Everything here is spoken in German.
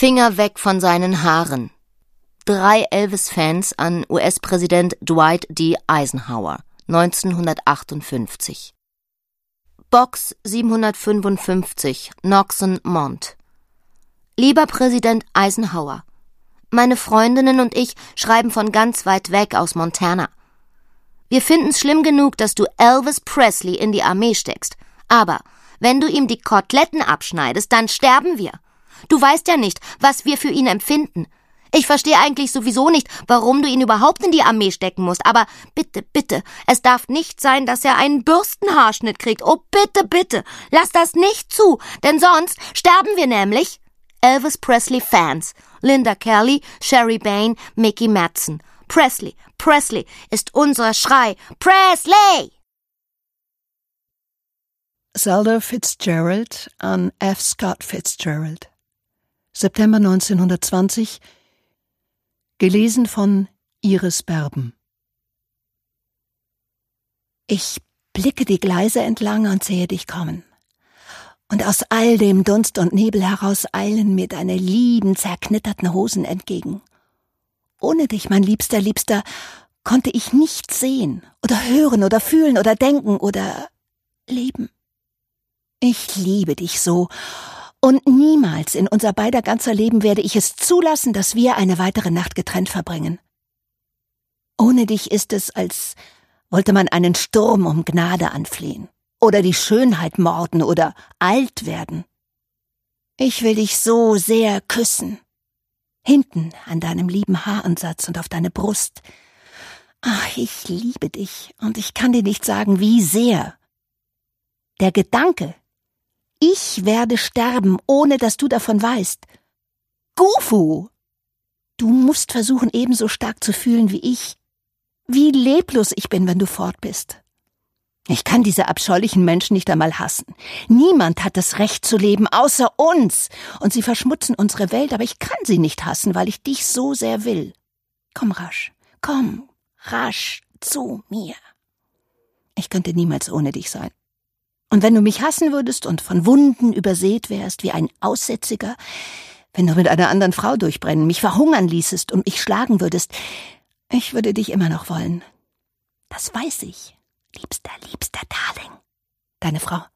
Finger weg von seinen Haaren. 3 Elvis-Fans an US-Präsident Dwight D. Eisenhower, 1958. Box 755, Noxon, Mont. Lieber Präsident Eisenhower, meine Freundinnen und ich schreiben von ganz weit weg aus Montana. Wir finden's schlimm genug, dass du Elvis Presley in die Armee steckst. Aber wenn du ihm die Koteletten abschneidest, dann sterben wir. Du weißt ja nicht, was wir für ihn empfinden. Ich verstehe eigentlich sowieso nicht, warum du ihn überhaupt in die Armee stecken musst. Aber bitte, bitte, es darf nicht sein, dass er einen Bürstenhaarschnitt kriegt. Oh, bitte, bitte, lass das nicht zu, denn sonst sterben wir nämlich. Elvis Presley Fans. Linda Kelly, Sherry Bain, Mickey Madsen. Presley, Presley ist unser Schrei. Presley! Zelda Fitzgerald an F. Scott Fitzgerald. September 1920. Gelesen von Iris Berben. Ich blicke die Gleise entlang und sehe dich kommen. Und aus all dem Dunst und Nebel heraus eilen mir deine lieben, zerknitterten Hosen entgegen. Ohne dich, mein Liebster, Liebster, konnte ich nichts sehen oder hören oder fühlen oder denken oder leben. Ich liebe dich so, und niemals in unser beider ganzer Leben werde ich es zulassen, dass wir eine weitere Nacht getrennt verbringen. Ohne dich ist es, als wollte man einen Sturm um Gnade anflehen oder die Schönheit morden oder alt werden. Ich will dich so sehr küssen. Hinten an deinem lieben Haaransatz und auf deine Brust. Ach, ich liebe dich, und ich kann dir nicht sagen, wie sehr. Der Gedanke, ich werde sterben, ohne dass du davon weißt. Gufu! Du musst versuchen, ebenso stark zu fühlen wie ich. Wie leblos ich bin, wenn du fort bist. Ich kann diese abscheulichen Menschen nicht einmal hassen. Niemand hat das Recht zu leben, außer uns. Und sie verschmutzen unsere Welt, aber ich kann sie nicht hassen, weil ich dich so sehr will. Komm rasch zu mir. Ich könnte niemals ohne dich sein. Und wenn du mich hassen würdest und von Wunden übersät wärst wie ein Aussätziger, wenn du mit einer anderen Frau durchbrennen, mich verhungern ließest und mich schlagen würdest, ich würde dich immer noch wollen. Das weiß ich, liebster Darling. Deine Frau.